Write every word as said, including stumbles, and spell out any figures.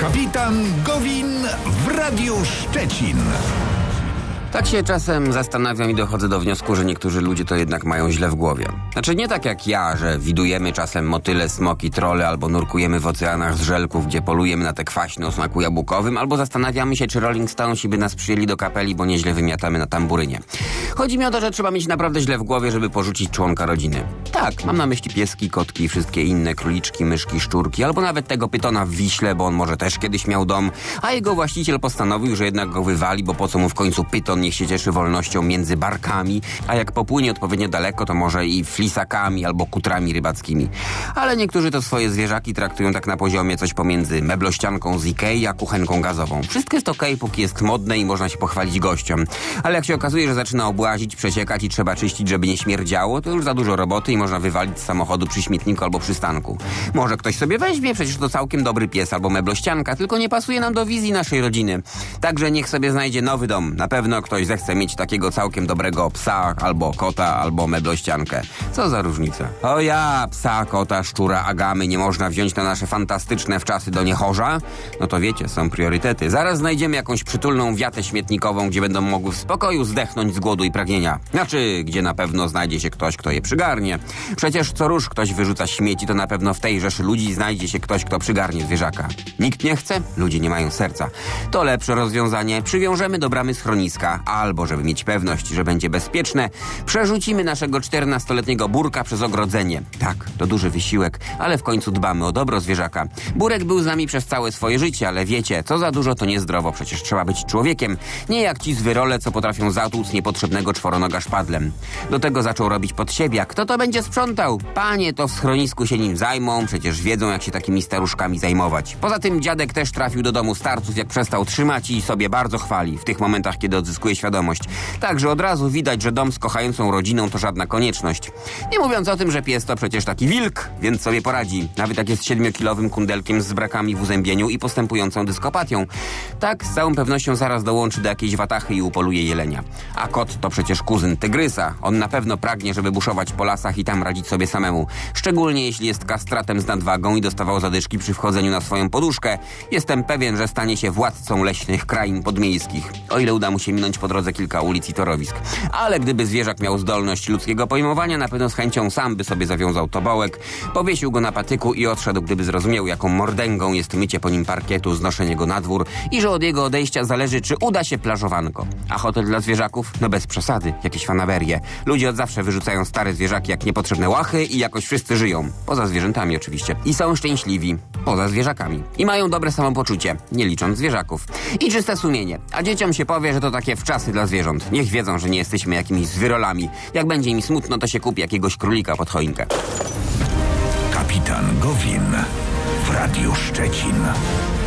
Kapitan Gowin w Radiu Szczecin. Tak się czasem zastanawiam i dochodzę do wniosku, że niektórzy ludzie to jednak mają źle w głowie. Znaczy nie tak jak ja, że widujemy czasem motyle, smoki, trole, albo nurkujemy w oceanach z żelków, gdzie polujemy na te kwaśne o smaku jabłkowym, albo zastanawiamy się, czy Rolling Stonesi by nas przyjęli do kapeli, bo nieźle wymiatamy na tamburynie. Chodzi mi o to, że trzeba mieć naprawdę źle w głowie, żeby porzucić członka rodziny. Tak, mam na myśli pieski, kotki i wszystkie inne króliczki, myszki, szczurki, albo nawet tego pytona w Wiśle, bo on może też kiedyś miał dom, a jego właściciel postanowił, że jednak go wywali, bo po co mu w końcu pyton, niech się cieszy wolnością między barkami, a jak popłynie odpowiednio daleko, to może i flisakami albo kutrami rybackimi. Ale niektórzy to swoje zwierzaki traktują tak na poziomie coś pomiędzy meblościanką z Ikei a kuchenką gazową. Wszystko jest okej, póki jest modne i można się pochwalić gościom. Ale jak się okazuje, że zaczyna obłazić, przeciekać i trzeba czyścić, żeby nie śmierdziało, to już za dużo roboty i można wywalić z samochodu przy śmietniku albo przystanku. Może ktoś sobie weźmie, przecież to całkiem dobry pies albo meblościanka, tylko nie pasuje nam do wizji naszej rodziny. Także niech sobie znajdzie nowy dom. Na pewno ktoś zechce mieć takiego całkiem dobrego psa, albo kota, albo meblościankę. Co za różnica? O ja, psa, kota, szczura, agamy nie można wziąć na nasze fantastyczne wczasy do niechorza? No to wiecie, są priorytety. Zaraz znajdziemy jakąś przytulną wiatę śmietnikową, gdzie będą mogły w spokoju zdechnąć z głodu i pragnienia. Znaczy, gdzie na pewno znajdzie się ktoś, kto je przygarnie. Przecież co rusz ktoś wyrzuca śmieci, to na pewno w tej rzeszy ludzi znajdzie się ktoś, kto przygarnie zwierzaka. Nikt nie chce? Ludzie nie mają serca. To lepsze rozwiązanie. Przywiążemy do bramy schroniska, albo, żeby mieć pewność, że będzie bezpieczne, przerzucimy naszego czternastoletniego Burka przez ogrodzenie. Tak, to duży wysiłek, ale w końcu dbamy o dobro zwierzaka. Burek był z nami przez całe swoje życie, ale wiecie, co za dużo to niezdrowo, przecież trzeba być człowiekiem, nie jak ci zwyrole, co potrafią zatłuc niepotrzebnego czworonoga szpadlem. Do tego zaczął robić pod siebie, a kto to będzie sprzątał? Panie to w schronisku się nim zajmą, przecież wiedzą, jak się takimi staruszkami zajmować. Poza tym dziadek też trafił do domu starców, jak przestał trzymać i sobie bardzo chwali w tych momentach, kiedy odzyskuje świadomość. Także od razu widać, że dom z kochającą rodziną to żadna konieczność. Nie mówiąc o tym, że pies to przecież taki wilk, więc sobie poradzi. Nawet jak jest siedmiokilowym kundelkiem z brakami w uzębieniu i postępującą dyskopatią. Tak, z całą pewnością zaraz dołączy do jakiejś watachy i upoluje jelenia. A kot to przecież kuzyn tygrysa. On na pewno pragnie, żeby buszować po lasach i tam radzić sobie samemu. Szczególnie jeśli jest kastratem z nadwagą i dostawał zadyszki przy wchodzeniu na swoją poduszkę. Jestem pewien, że stanie się władcą leśnych krain podmiejskich. O ile uda mu się minąć po drodze kilka ulic i torowisk. Ale gdyby zwierzak miał zdolność ludzkiego pojmowania, na pewno z chęcią sam by sobie zawiązał tobołek, powiesił go na patyku i odszedł, gdyby zrozumiał, jaką mordęgą jest mycie po nim parkietu, znoszenie go na dwór i że od jego odejścia zależy, czy uda się plażowanko. A hotel dla zwierzaków? No bez przesady, jakieś fanaberie. Ludzie od zawsze wyrzucają stare zwierzaki jak niepotrzebne łachy i jakoś wszyscy żyją. Poza zwierzętami oczywiście. I są szczęśliwi. Poza zwierzakami. I mają dobre samopoczucie, nie licząc zwierzaków. I czyste sumienie. A dzieciom się powie, że to takie wczasy dla zwierząt. Niech wiedzą, że nie jesteśmy jakimiś zwyrolami. Jak będzie im smutno, to się kupi jakiegoś królika pod choinkę. Kapitan Gowin w Radiu Szczecin.